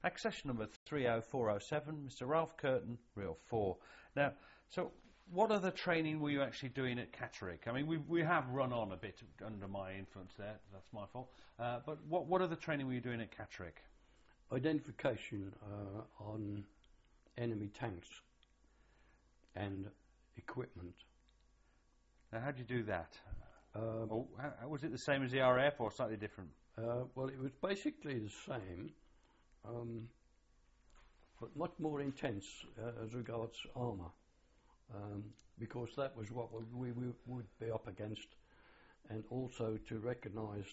Accession number 30407, Mr. Ralph Curtin, Reel 4. Now, so what other training were you actually doing at Catterick? I mean, we have run on a bit under my influence there. That's my fault. But what other training were you doing at Catterick? Identification on enemy tanks and equipment. Now, how did you do that? Was it the same as the RAF or slightly different? Well, it was basically the same, but much more intense as regards armour, because that was what we would be up against, and also to recognise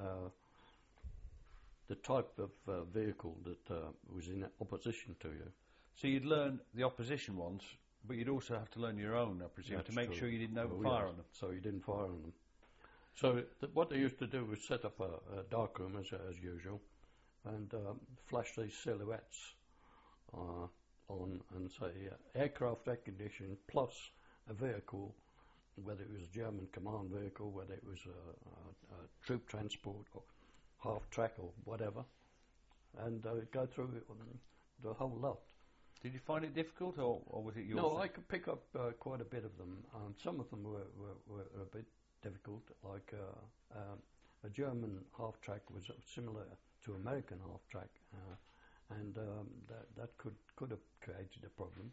the type of vehicle that was in opposition to you. So you'd learn the opposition ones, but you'd also have to learn your own, I presume, to make sure you didn't fire on them. So you didn't fire on them. So what they used to do was set up a darkroom as usual, and flash these silhouettes on and say aircraft recognition plus a vehicle, whether it was a German command vehicle, whether it was a troop transport or half track or whatever, and go through it on the whole lot. Did you find it difficult, or was it your No, thing? I could pick up quite a bit of them. Some of them were a bit difficult, like a German half-track was similar to American half-track, and that could have created a problem.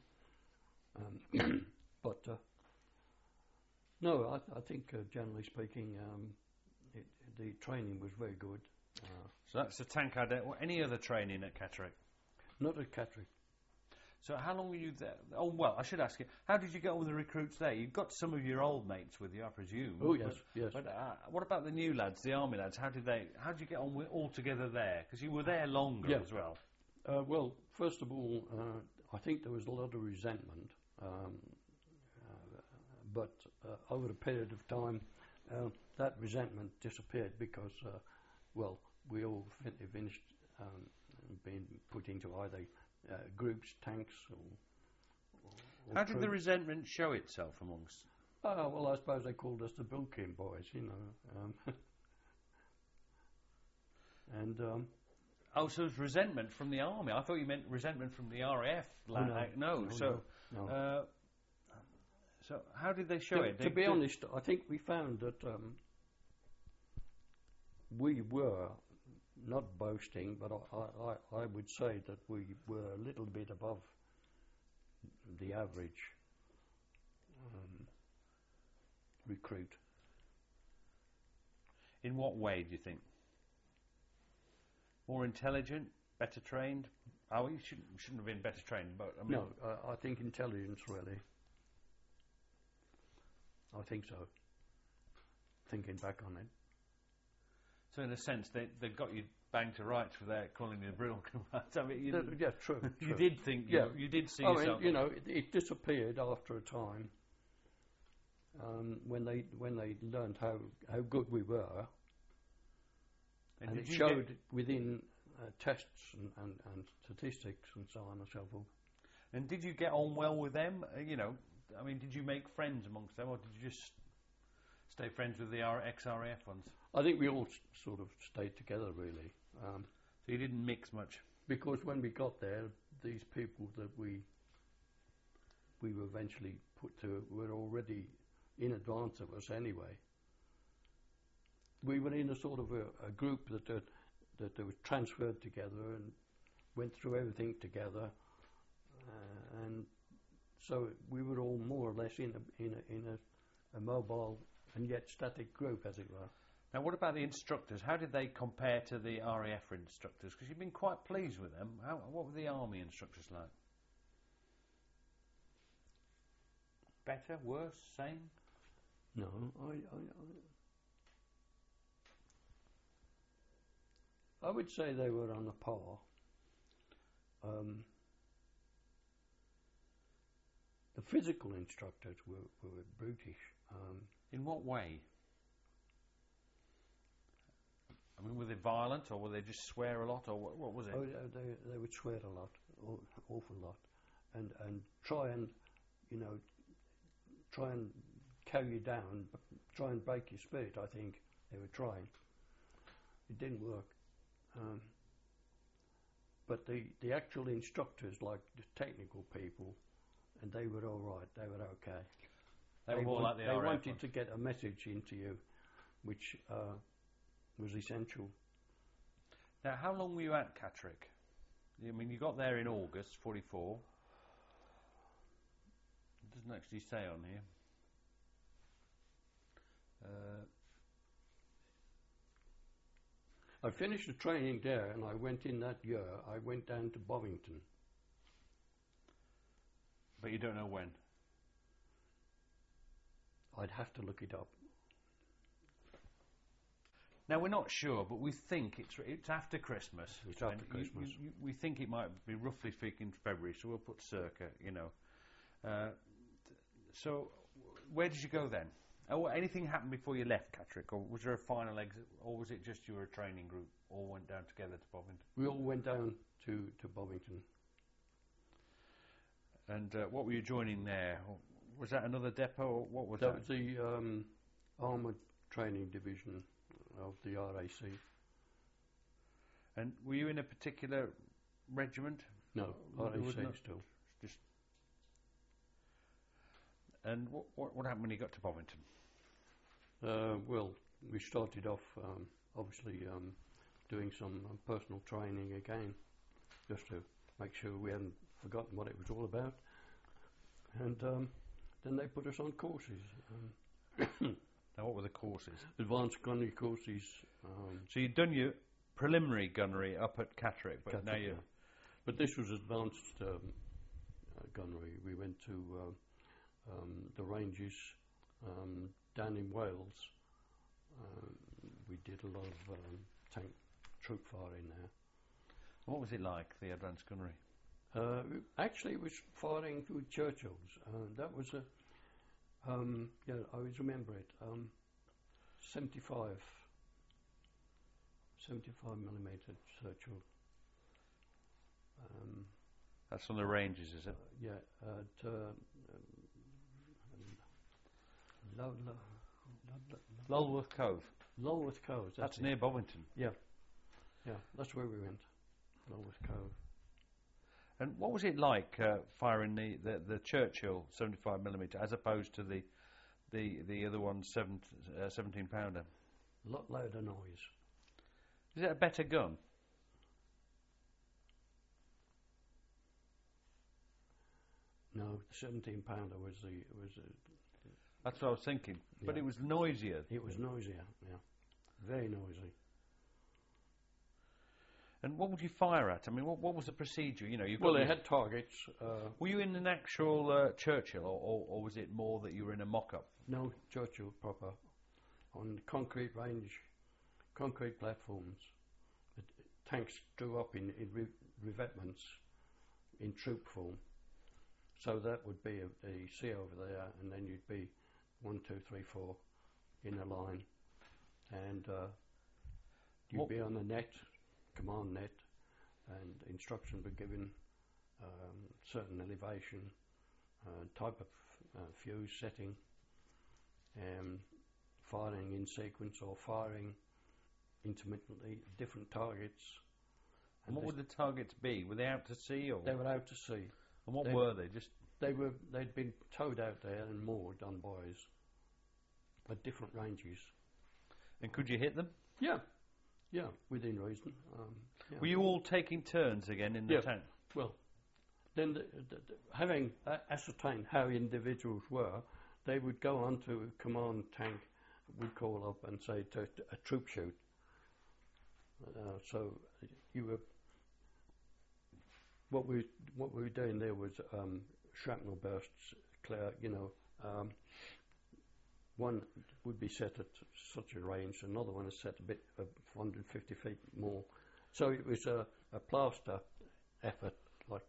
But no, I think generally speaking, the training was very good. So that's the tank idea. Any other training at Catterick? Not at Catterick. So how long were you there? Oh, well, I should ask you, how did you get on with the recruits there? You've got some of your old mates with you, I presume. Oh, yes, yes. But what about the new lads, the army lads? How did you get on all together there? Because you were there longer as well. Well, first of all, I think there was a lot of resentment. But over a period of time, that resentment disappeared because, well, we all finished being put into either groups, tanks, or how did the resentment show itself amongst? Well, I suppose they called us the Bilkin boys, you know. And oh, so it was resentment from the army. I thought you meant resentment from the RAF. No. So how did they show it? To be honest, I think we found that we were, not boasting, but I would say that we were a little bit above the average recruit. In what way do you think? More intelligent, better trained? Oh, you shouldn't have been better trained, but I mean, no, I think intelligence really. I think so. Thinking back on it. So in a sense, they got you banged to rights without calling you a Brill combat. I mean, yeah, true. You did think, you did see I yourself. mean, you know, it disappeared after a time when they learned how good we were, and it showed within tests and statistics and so on and so forth. And did you get on well with them? You know, I mean, did you make friends amongst them, or did you just stay friends with the ex-RAF ones? I think we all sort of stayed together, really. So you didn't mix much? Because when we got there, these people that we were eventually put to were already in advance of us anyway. We were in a sort of a group that was transferred together and went through everything together, and so we were all more or less in a mobile and yet static group, as it were. Now, what about the instructors? How did they compare to the RAF instructors? Because you've been quite pleased with them. What were the army instructors like? Better, worse, same? No, I would say they were on a par. The physical instructors were brutish. In what way? I mean, were they violent, or were they just swear a lot, or what was it? Oh, they would swear a lot, awful lot, and try and, you know, try and carry you down, try and break your spirit. I think they were trying. It didn't work. But the actual instructors, like the technical people, and they were all right. They were okay. They were more like the They RAF wanted ones. to get a message into you, which was essential. Now, how long were you at Catterick? I mean, you got there in August 44. It doesn't actually say on here. I finished the training there, and I went in that year. I went down to Bovington. But you don't know when? I'd have to look it up. Now, we're not sure, but we think it's after Christmas. It's after And Christmas. We think it might be roughly speaking February, so we'll put circa, you know. So, where did you go then? Oh, anything happened before you left Catterick, or was there a final exit, or was it just you were a training group, all went down together to Bovington? We all went down to Bovington. And what were you joining there? Was that another depot, or what was that? That was the Armoured Training Division of the RAC. And were you in a particular regiment? No, It was RAC not- still. Just. And what happened when you got to Bovington? Well, we started off obviously doing some personal training again, just to make sure we hadn't forgotten what it was all about. And then they put us on courses, Now, what were the courses? advanced gunnery courses. So you'd done your preliminary gunnery up at Catterick, but now you. But this was advanced gunnery. We went to the ranges down in Wales. We did a lot of tank troop firing there. What was it like, the advanced gunnery? Actually, it was firing with Churchills. That was a, yeah, I always remember it. 75 millimeter Churchill. That's on the ranges, is it? Yeah, at Lulworth Cove. Lulworth Cove. That's it. near Bovington. Yeah, that's where we went. Lulworth Cove. And what was it like firing the Churchill 75mm as opposed to the other one 17 pounder? A lot louder noise. Is it a better gun? No, the 17 pounder was That's what I was thinking. But Yeah. it was noisier. it was noisier. Yeah, very noisy. And what would you fire at? I mean, what was the procedure? You know, you've Well, got they your- had targets. Were you in an actual Churchill, or was it more that you were in a mock-up? No, Churchill proper, on concrete range, concrete platforms. The tanks drew up in revetments in troop form. So that would be a C over there, and then you'd be 1, 2, 3, 4 in a line, and you'd be on the net, command net, and instructions were given, certain elevation, type of fuse setting, firing in sequence or firing intermittently, different targets. And what would the targets be? Were they out to sea, or They were out to sea. and what they- were they? Just They'd been towed out there and moored on buoys at different ranges. and could you hit them? Yeah, within reason. Yeah. Were you all taking turns again in the Yeah. tank? Well, then having ascertained how individuals were, they would go onto a command tank. We'd call up and say to a troop shoot. So you were. What we were doing there was shrapnel bursts. Clear, one would be set at such a range, another one is set a bit 150 feet more. So it was a plaster effort, like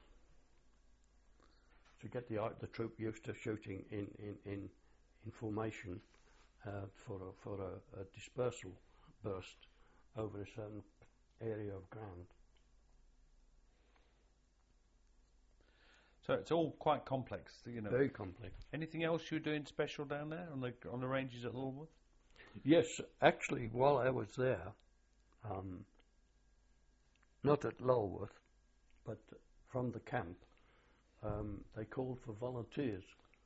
to get the troop used to shooting in formation for a dispersal burst over a certain area of ground. So it's all quite complex, you know. Very complex. Anything else you were doing special down there on the ranges at Lulworth? Yes, actually, while I was there, not at Lulworth, but from the camp, they called for volunteers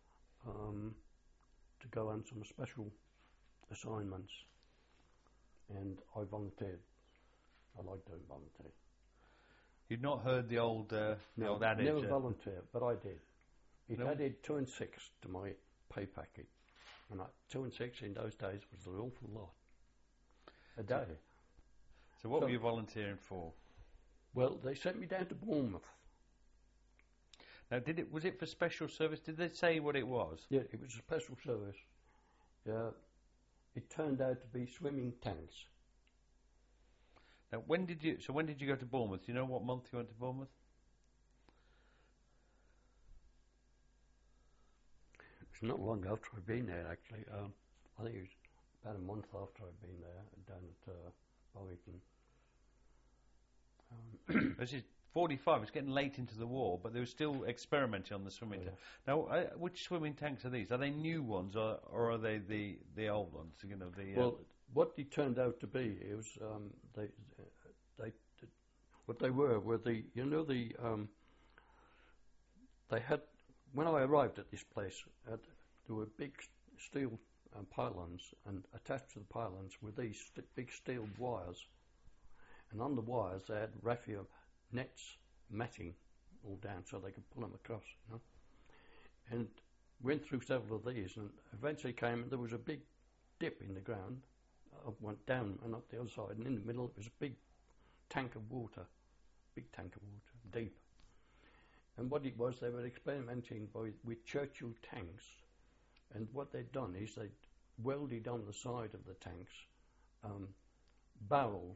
to go on some special assignments, and I volunteered. I like doing volunteer. You'd not heard the old adage? Never volunteer, but I did. It added 2 and 6 to my pay packet, and 2 and 6 in those days was an awful lot a day. So what were you volunteering for? Well, they sent me down to Bournemouth. Now, was it for special service? Did they say what it was? Yeah, it was a special service. It turned out to be swimming tanks. Now, when did you go to Bournemouth? Do you know what month you went to Bournemouth? It's not long after I'd been there, actually. I think it was about a month after I'd been there, down at Bovington. This is 45. It's getting late into the war, but they were still experimenting on the swimming tank. Now, which swimming tanks are these? Are they new ones, or are they the old ones? You know, well, what they turned out to be, it was what they were the they had, when I arrived at this place, there were big steel pylons, and attached to the pylons were these big steel wires, and on the wires they had raffia nets, matting all down so they could pull them across, you know. And went through several of these, and eventually there was a big dip in the ground. I went down and up the other side, and in the middle it was a big tank of water, deep. And what it was, they were experimenting with Churchill tanks, and what they'd done is they'd welded on the side of the tanks barrels,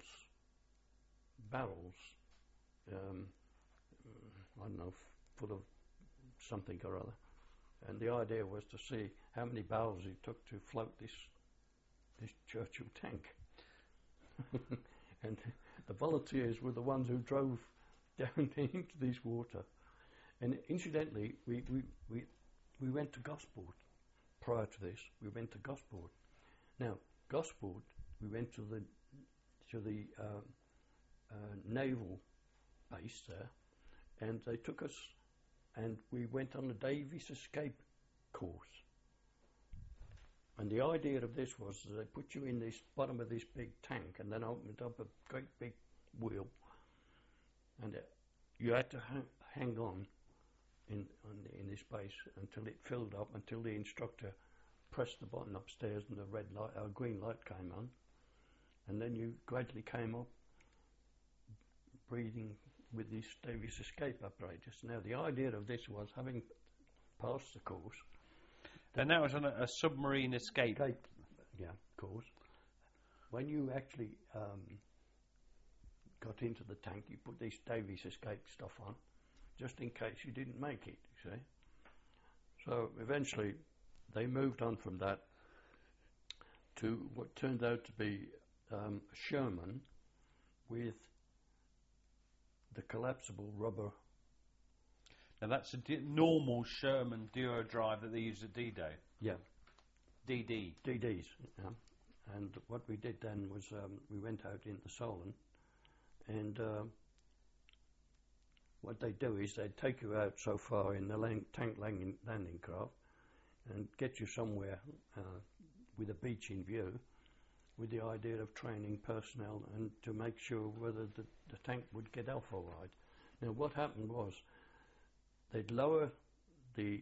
I don't know, full of something or other. And the idea was to see how many barrels it took to float this Churchill tank. And the volunteers were the ones who drove down into this water. And incidentally, we went to Gosport prior to this. We went to Gosport. Now, Gosport, we went to the naval base there, and they took us, and we went on the Davis escape course. And the idea of this was that they put you in this bottom of this big tank, and then opened up a great big wheel, and you had to hang on in this base until it filled up, until the instructor pressed the button upstairs and the green light came on, and then you gradually came up breathing with this Davis escape apparatus. Now, the idea of this was, having passed the course, and that was on a submarine escape. Course. When you actually got into the tank, you put this Davis escape stuff on, just in case you didn't make it, you see. So eventually they moved on from that to what turned out to be a Sherman with the collapsible rubber. Now that's a normal Sherman duo drive that they used at D-Day. Yeah. DDs. Yeah. And what we did then was we went out into Solent, and what they do is they take you out so far in the tank landing craft and get you somewhere with a beach in view, with the idea of training personnel and to make sure whether the tank would get off all right. Now, what happened was they'd lower the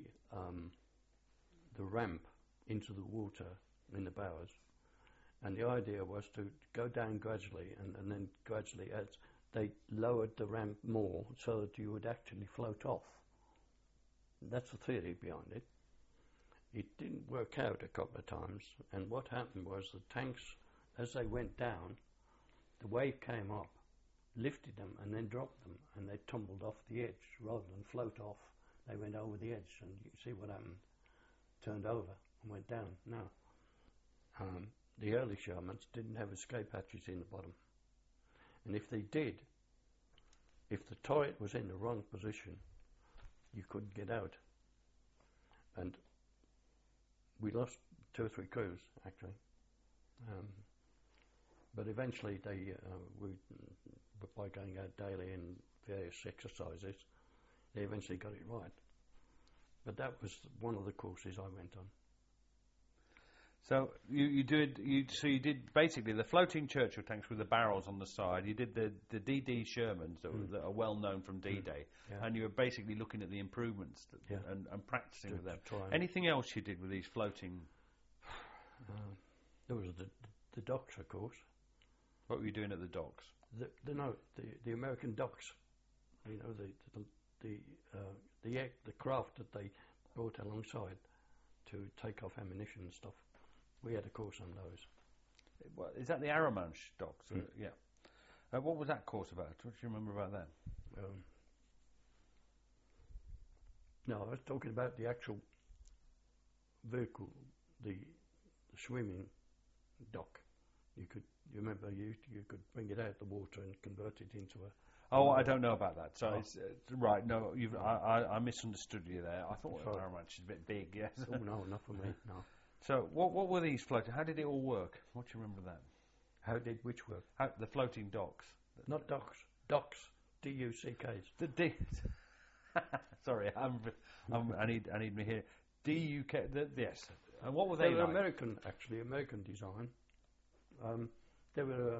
ramp into the water in the bows, and the idea was to go down gradually, and then gradually, as they lowered the ramp more, so that you would actually float off. That's the theory behind it. It didn't work out a couple of times, and what happened was the tanks, as they went down, the wave came up, lifted them, and then dropped them, and they tumbled off the edge rather than float off. They went over the edge, and you see what happened. Turned over and went down. Now, the early Shermans didn't have escape hatches in the bottom, and if they did, if the turret was in the wrong position, you couldn't get out. And we lost 2 or 3 crews actually, but eventually we but by going out daily and various exercises, they eventually got it right. But that was one of the courses I went on. So you did basically the floating Churchill tanks with the barrels on the side. You did the DD Shermans that are well known from D-Day, and you were basically looking at the improvements and practicing with them. Anything else you did with these floating? There was the docks, of course. What were you doing at the docks? The American docks. You know, the craft that they brought alongside to take off ammunition and stuff. We had a course on those. Is that the Arromanches docks? Yeah. What was that course about? What do you remember about that? No, I was talking about the actual vehicle, the swimming dock. You remember you could bring it out the water and convert it into a. Oh, I don't know about that. So it's right. No, I misunderstood you there. I thought Arromanches is a bit big. Yes. Oh no, not for me. No. So what were these floating? How did it all work? What do you remember that? How did which work? The floating docks. Not docks. Docks. D-U-C-Ks. The D. Sorry, I need me here. D-U-K. Yes. And what were they? They were like? American design. They were.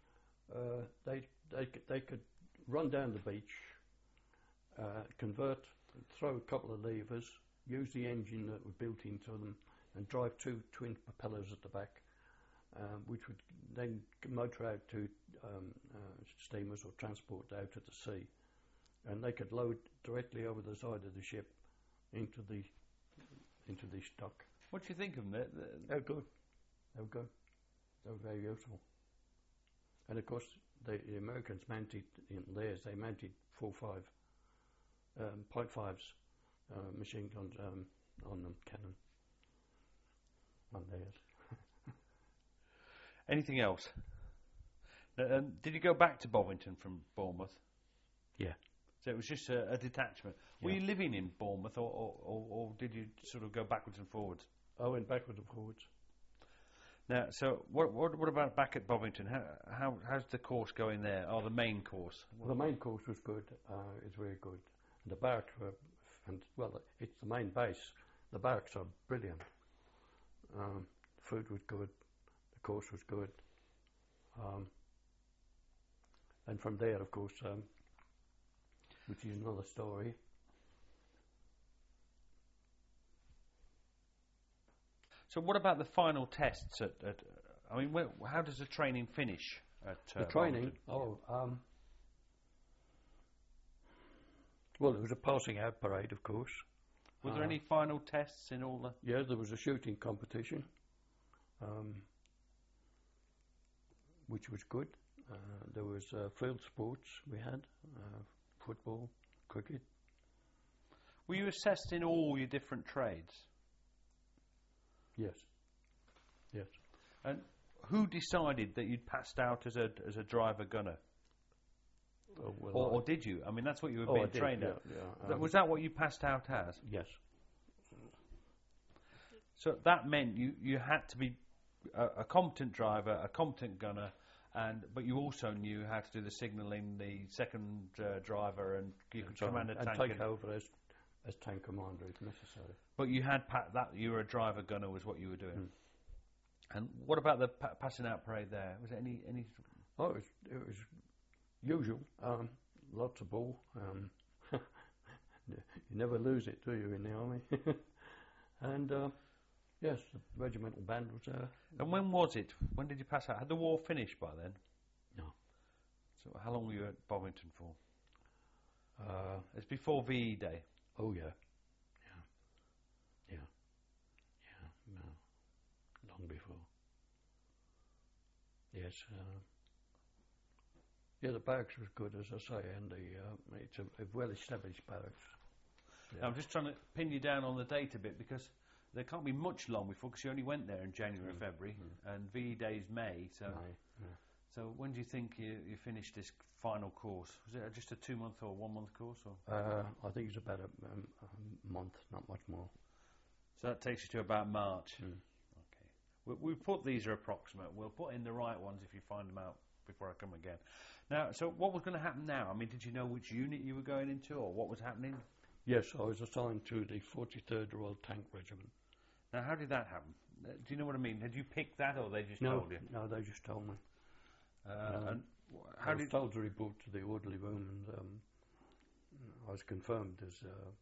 They could run down the beach, convert, throw a couple of levers, use the engine that was built into them, and drive two twin propellers at the back, which would then motor out to steamers or transport out at the sea, and they could load directly over the side of the ship into the dock. What do you think of them? They were good. They were good. They were very useful. And of course, the Americans mounted in theirs. They mounted 0.5s machine guns on them, cannon. On theirs. Anything else? Did you go back to Bovington from Bournemouth? Yeah. So it was just a detachment. Were you living in Bournemouth, or did you sort of go backwards and forwards? I went backwards and forwards. Now, so what about back at Bovington? How's the course going there? Oh, the main course. Well, the main course was good. It's very good. And the barracks were, it's the main base. The barracks are brilliant. Food was good. The course was good. And from there, of course, which is another story. So what about the final tests I mean, how does the training finish at the training? Bovington? Well, there was a passing out parade, of course. Were there any final tests in all the? Yeah, there was a shooting competition, which was good. There was field sports we had, football, cricket. Were you assessed in all your different trades? Yes. Yes. And who decided that you'd passed out as a driver gunner? Or did you? I mean, that's what you were being trained at. Yeah. Was that what you passed out as? Yes. So that meant you had to be a competent driver, a competent gunner, but you also knew how to do the signalling, the second driver, and you could command a tank. And take over as tank commander if necessary. But you had that. You were a driver gunner, was what you were doing. And what about the passing out parade there? Was it any? Oh, it was usual. Lots of ball. You never lose it, do you, in the army? And yes, the regimental band was there. And when was it? When did you pass out? Had the war finished by then? No. So how long were you at Bovington for? It's before VE Day. Oh yeah. No, long before. Yes. Yeah, the barracks was good, as I say, and it's a well-established barracks. Yeah. Now, I'm just trying to pin you down on the date a bit, because there can't be much long before, because you only went there in January, February, and VE Day's May. So, so when do you think you finished this final course? Was it just a 2-month or 1-month course? Or? I think it's about a month, not much more. So that takes you to about March. Okay. We've put these are approximate. We'll put in the right ones if you find them out before I come again. Now, so what was going to happen now? I mean, did you know which unit you were going into, or what was happening? Yes, I was assigned to the 43rd Royal Tank Regiment. Now, how did that happen? Do you know what I mean? Had you picked that, or they just No, told you? no, they just told me. And I how was did? told to report to the orderly room, and I was confirmed as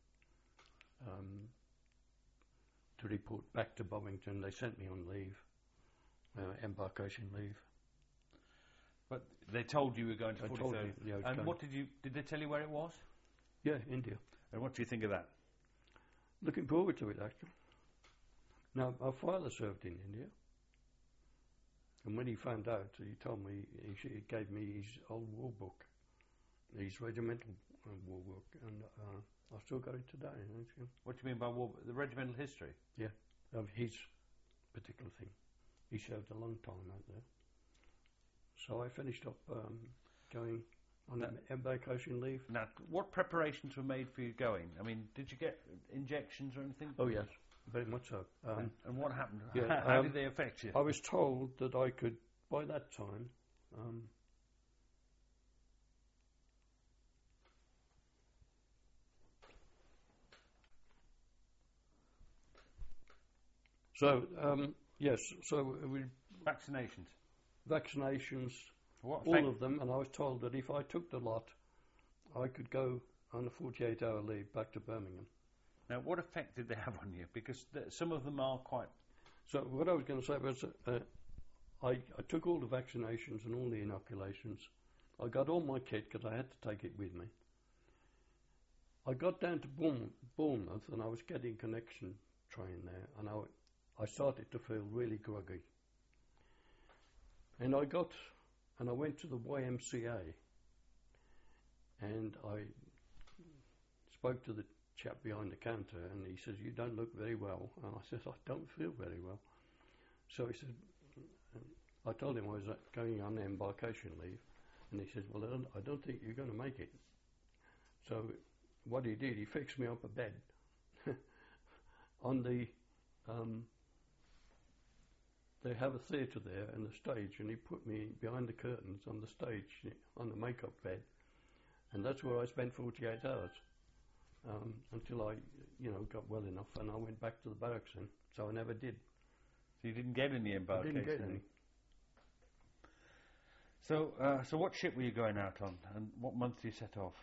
to report back to Bovington. They sent me on leave, embarkation leave. But they told you were going to I told 43rd. you, yeah, I was And going. what did they tell you where it was? Yeah, India. And what do you think of that? Looking forward to it, actually. Now, my father served in India, and when he found out, he told me, he gave me his old war book, his regimental war book, and I still got it today. What do you mean by war? The regimental history? Yeah, of his particular thing. He served a long time out there. So I finished up going on embarkation leave. Now, what preparations were made for you going? I mean, did you get injections or anything? Oh yes, very much so. And what happened? Yeah, How did they affect you? I was told that I could, by that time, yes, so we Vaccinations. vaccinations, What all of them, and I was told that if I took the lot, I could go on a 48-hour leave back to Birmingham. Now, what effect did they have on you? Because some of them are quite. So what I was going to say was, I took all the vaccinations and all the inoculations. I got all my kit because I had to take it with me. I got down to Bournemouth and I was getting connection train there, and I started to feel really groggy. And I went to the YMCA, and I spoke to the chap behind the counter, and he says, "You don't look very well." And I said, "I don't feel very well." So he said, I told him I was going on embarkation leave, and he said, "Well, I don't think you're going to make it." So what he did, he fixed me up a bed on the they have a theatre there and the stage, and he put me behind the curtains on the stage on the makeup bed, and that's where I spent 48 hours until I, got well enough, and I went back to the barracks. And so I never did. So you didn't get any embarkation? I didn't get any. So what ship were you going out on, and what month did you set off?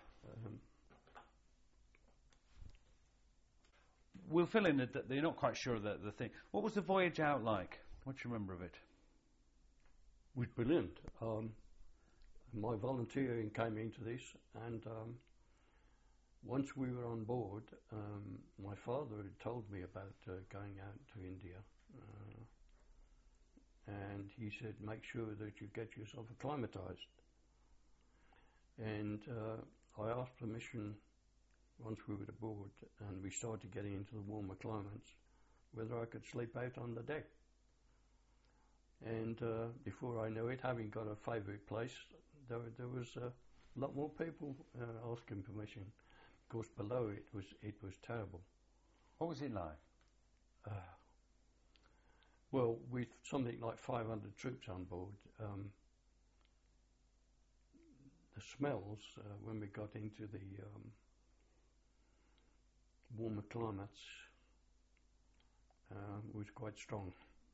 We'll fill in that you're not quite sure of the thing. What was the voyage out like? What do you remember of it? It was brilliant. My volunteering came into this, and once we were on board, my father had told me about going out to India, and he said, "Make sure that you get yourself acclimatized." And I asked permission once we were aboard and we started getting into the warmer climates, whether I could sleep out on the deck. And before I knew it, having got a favourite place, there was a lot more people asking permission. Of course, below it was terrible. What was it like? Well, with something like 500 troops on board, the smells when we got into the warmer climates was quite strong.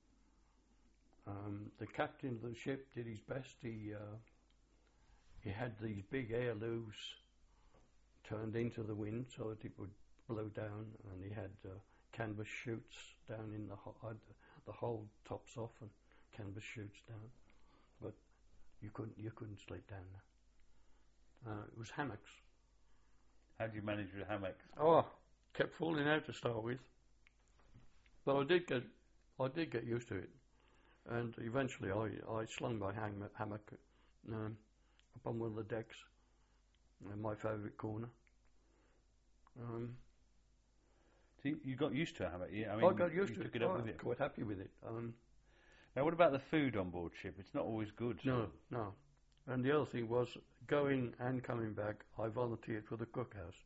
The captain of the ship did his best. He had these big air loos turned into the wind so that it would blow down, and he had canvas chutes down in the whole tops off and canvas chutes down, but you couldn't sleep down there. It was hammocks. How do you manage with hammocks? Oh, kept falling out to start with, but I did get used to it, and eventually I slung my hammock up on one of the decks in my favourite corner. So you got used to a hammock? Yeah, I got used to it. Took it up with it. Quite happy with it. Now, what about the food on board ship? It's not always good. No. And the other thing was, going and coming back, I volunteered for the cookhouse.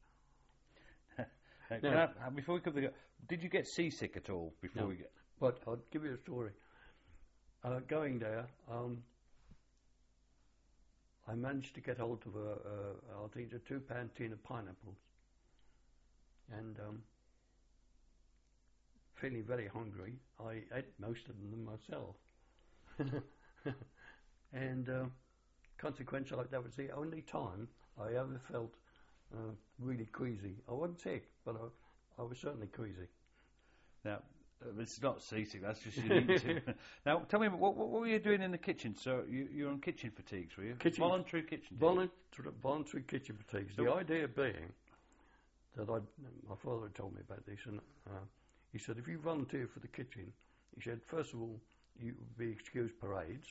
Before we could, did you get seasick at all before we get? But I'll give you a story. Going there, I managed to get hold of I think a £2 tin of pineapples, and feeling very hungry, I ate most of them myself. And consequently, that was the only time I ever felt really queasy. I wasn't sick, but I was certainly queasy. Now, it's not seasick, that's just unique to Now, tell me, what were you doing in the kitchen? So you're on kitchen fatigues, were you? Voluntary kitchen fatigues. Voluntary kitchen fatigues. So the idea being that my father had told me about this, and he said, if you volunteer for the kitchen, he said, first of all, you would be excused parades.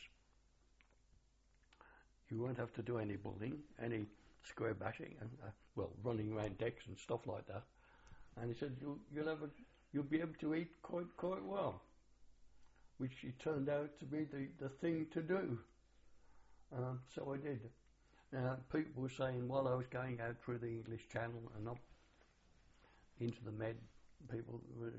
You won't have to do any bullying, any square bashing, running around decks and stuff like that. And he said, you'll be able to eat quite well, which it turned out to be the thing to do. So I did. People were saying while I was going out through the English Channel and up into the Med, people were,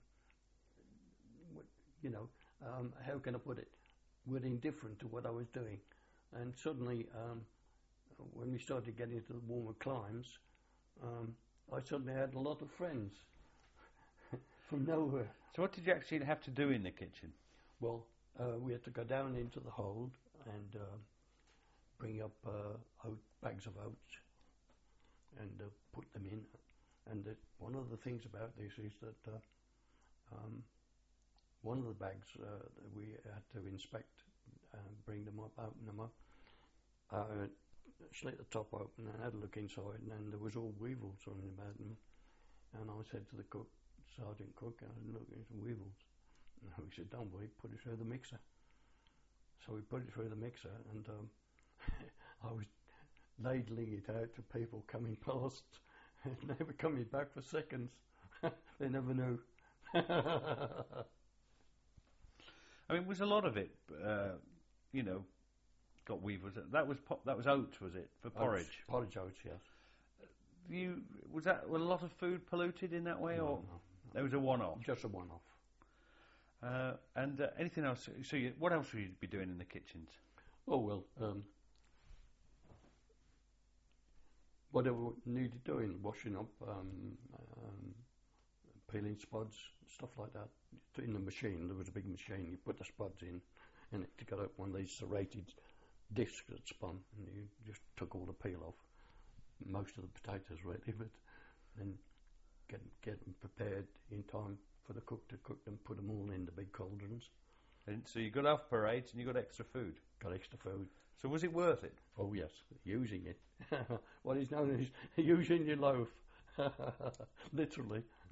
how can I put it, were indifferent to what I was doing. And suddenly, when we started getting into the warmer climes, I suddenly had a lot of friends from nowhere. So what did you actually have to do in the kitchen? Well, we had to go down into the hold and bring up bags of oats and put them in. And one of the things about this is that one of the bags that we had to inspect, bring them up, open them up, slit the top open and had a look inside, and then there was all weevils running about them. And I said to the cook, Sergeant Cook, look, there's weevils. And he said, don't worry, put it through the mixer. So we put it through the mixer, and I was ladling it out to people coming past. They were coming back for seconds. They never knew. I mean, was a lot of it, got weevils. That was oats, was it, for porridge? Porridge oats, yes. Was a lot of food polluted in that way, or no. It was a one-off? Just a one-off. And anything else? So, what else would you be doing in the kitchens? Oh well, whatever needed doing, washing up, peeling spuds, stuff like that. In the machine, there was a big machine. You put the spuds in, and it got up one of these serrated discs that spun, and you just took all the peel off. Most of the potatoes really, but then get them prepared in time for the cook to cook them, put them all in the big cauldrons. And so you got off parades and you got extra food? Got extra food. So was it worth it? Oh yes, using it. What is known as using your loaf. Literally.